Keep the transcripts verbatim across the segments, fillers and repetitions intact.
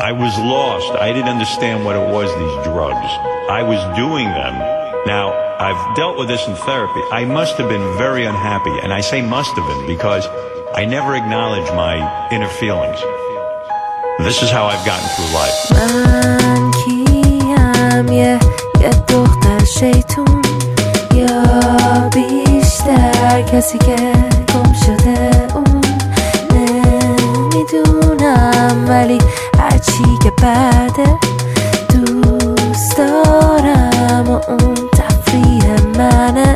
I was lost. I didn't understand what it was, these drugs. I was doing them. Now, I've dealt with this in therapy. I must have been very unhappy, and I say must have been because I never acknowledged my inner feelings. This is how I've gotten through life. من کیم یه یه دختر شیطون یا بیشتر کسی که گم شده اون نمیدونم ولی هرچی که بعده دوست دارم و اون تفریح منه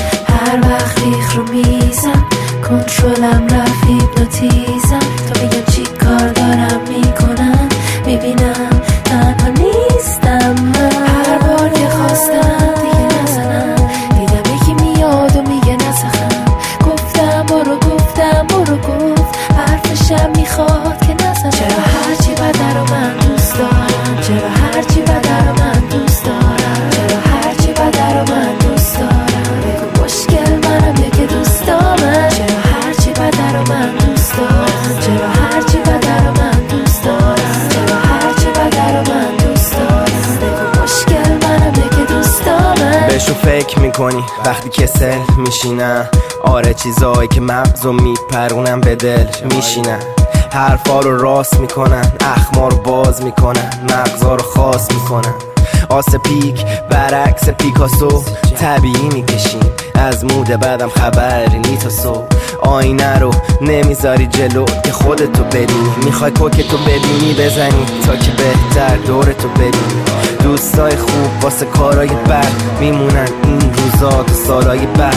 هر وقت ریخ رو میزم کنترلم رفت هیپنوتیزم تا بگم چی کار دارم میکنم میبینم تنها نیستم من هر بار که خواستم دیگه نزنم دیدم یکی میاد و میگه نسخم گفتم برو گفتم برو گفت حرفشم میخواد که نزنم چرا هرچی بده رو من دوست دارم چرا هرچی بده رو من دوست دارم چرا هرچی بده رو من دوست دارم بگو مشکل منم یا که دوست دارم چرا هرچی بده رو من دوست دارم چرا هرچی بده رو من دوست دارم چرا هرچی بده رو من دوست دارم بگو مشکل منم یا که دوست دارم بهشون فکر میکنی وقتی کسل میشینم آره چیزایی که مغزو میپرونم به دل میشینم حرفا رو راست میکنن اخما رو باز میکنن مغزا رو خاص میکنن آس پیک برعکس پیکاسو طبیعی میکشیم از مود بعدم خبری نی تا صبح آینه رو نمیذاری جلو که خودتو ببینی میخوای کوکتو ببینی بزنی تا که بهتر دورتو ببینی دوستای خوب واسه کارای بد میمونن این روزا تو سالای بد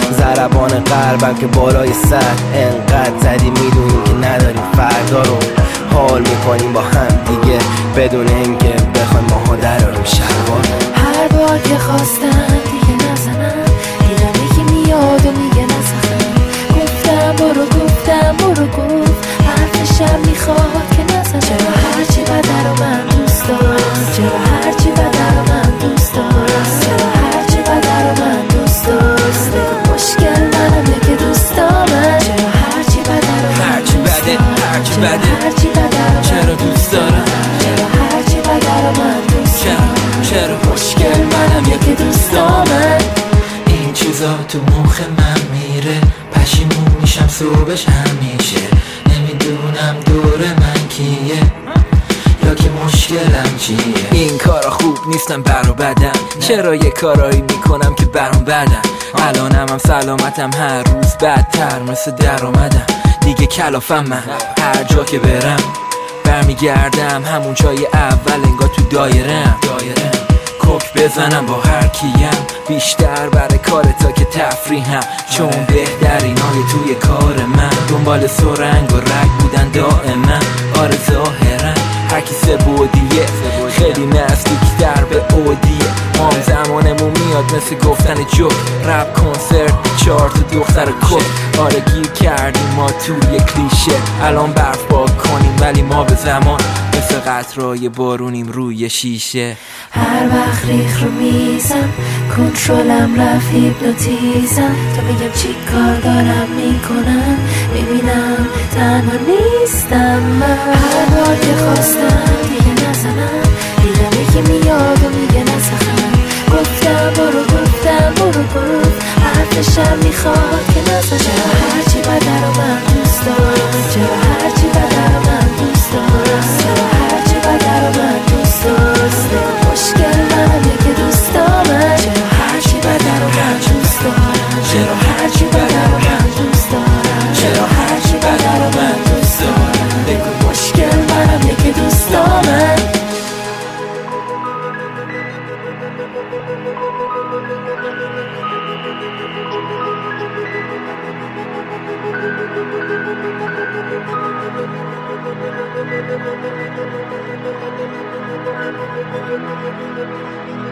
ضربان قلبم که بالای سر انقدر زدی میدونی که نداریم فردا رو حال میکنیم با هم دیگه بدون اینکه بخوایم ماها دراریم شلوار هر بار که خواستم دیگه نزنم دیدم یکی میاد و میگه نزنم گفتم برو گفتم برو گفت حرفشم میخواد که نزنم چرا هرچی بده رو من دوست دارم چرا هرچی بده رو من دوست دارم چرا هرچی بده رو من دوست دارم مشکل منم یا که دوست دارم چرا هرچی بده رو من هرچی بده هرچی بده هرچی بده رو چرا دوست دارم چرا هرچی بده رو من دوست دارم چرا مشکل منم یا که دوست دارم این چیزا تو مخ من میره پشیمون میشم صبحش همیشه نمیدونم دور من کیه یا که مشکلم چیه این کارا خوب نیستم برا بدم چرا یه کارایی میکنم که برام بدم الانم هم سلامتم هر روز بدتر مثل در اومدم دیگه کلافم من هر جا که برم برمیگردم همون جای اول انگار تو دایرم دایرم کوک بزنم با هر کیم بیشتر برای کار تا که تفریحم چون بهترین های توی کار من دنبال سرنگ و رگ بودن دائما آره ظاهرا هر کی سه بودیه خیلی نزدیکتر به اودیه ما هم زمانمون میاد مثل گفتن جوک رپ کنسرت چهار تا دختر کل آره گیر کردیم ما توی کلیشه الان برف پاک کنیم ولی ما به زمان مثل قطرهای بارونیم روی شیشه هر وقت ریخ رو میزم کنترلم رفت هیپنوتیزم تا بگم چی کار دارم میکنم میبینم تنها نیستم من هر بار که خواستم دیگه نزنم دیدم یکی میاد و میگه نسخم گفتم برو گفتم برو گفت حرفشم میخواد که نزنم چرا هرچی بده رو من دوست دارم چرا هرچی بده رو من دوست دارم چرا هرچی بده رو من دوست دارم مشکل منم یا که دوست دارم چرا هرچی بده رو من دوست دارم چرا هرچی بده رو من دوست دارم چرا هرچی بده رو من دوست دارم بگو مشکل منم یا که دوست دارم Thank you.